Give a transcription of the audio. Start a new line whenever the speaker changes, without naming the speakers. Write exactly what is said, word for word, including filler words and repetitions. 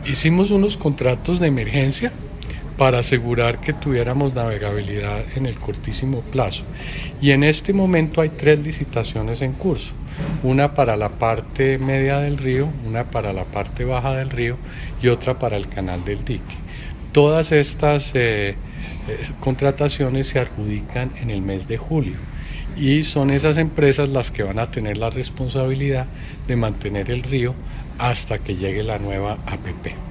hicimos unos contratos de emergencia para asegurar que tuviéramos navegabilidad en el cortísimo plazo. Y en este momento hay tres licitaciones en curso, una para la parte media del río, una para la parte baja del río y otra para el canal del dique. Todas estas eh, eh, contrataciones se adjudican en el mes de julio y son esas empresas las que van a tener la responsabilidad de mantener el río hasta que llegue la nueva A P P.